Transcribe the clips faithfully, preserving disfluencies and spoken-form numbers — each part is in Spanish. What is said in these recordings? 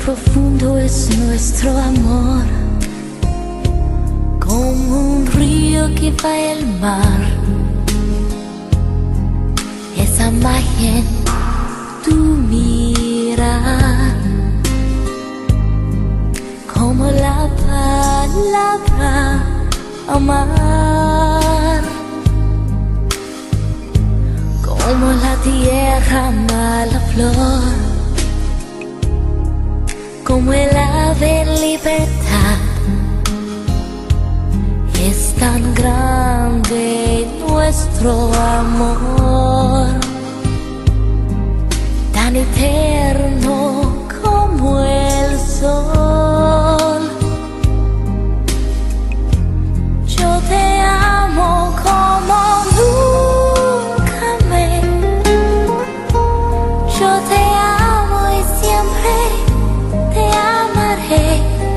profundo es nuestro amor, como un río que va al mar. Esa magia en tu mirar, como la palabra amar, como la tierra ama la flor, como el ave libertad. Es tan grande nuestro amor, tan eterno como el sol. Yo te amo como nunca amé. Yo te amo y siempre te amaré.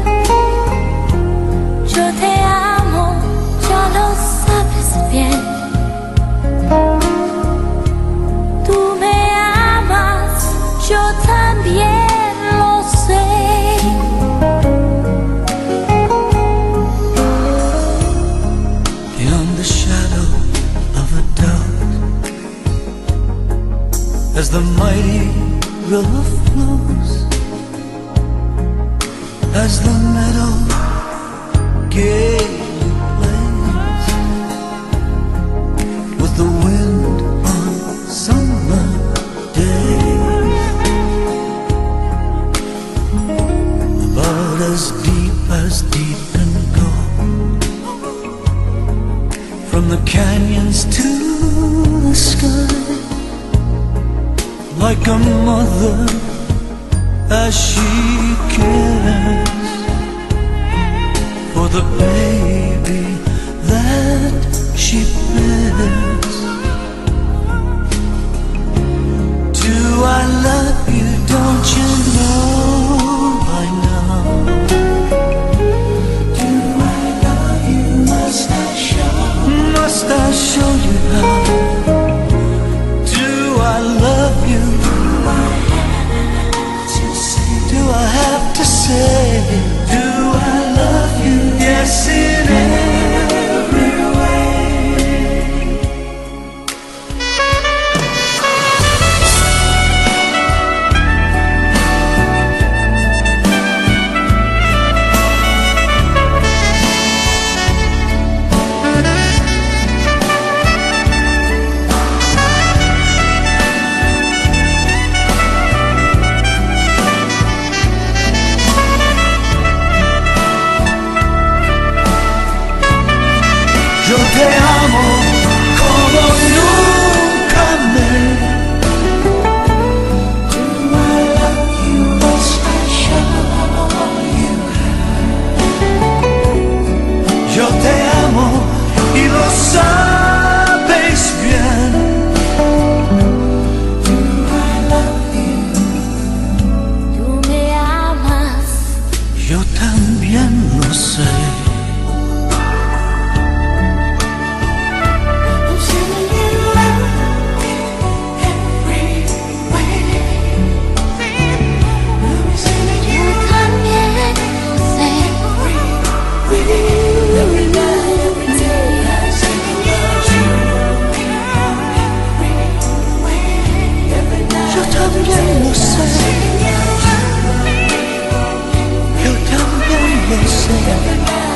Yo te amo, ya lo sabes bien. Tú me amas, yo también lo sé. Beyond the shadow of a doubt, as the mighty river flows, as the meadow gaily plays with the wind on summer days, about as deep as deep can go, from the canyons to the sky, like a mother as she cares for the baby that she bears. Do I love you? Don't you know by now? Do I love you? Must I show? Must I show you how? Do I love you? Do I have to say? Do I have to say? Do I love you? Yes, in every way. Yo te amo como nunca amé. Do I love you? Must I show you how? Yo te amo y lo sabes bien. Do I love you? Tú me amas, Yo también lo sé. Yo también lo sé. Yo también lo sé.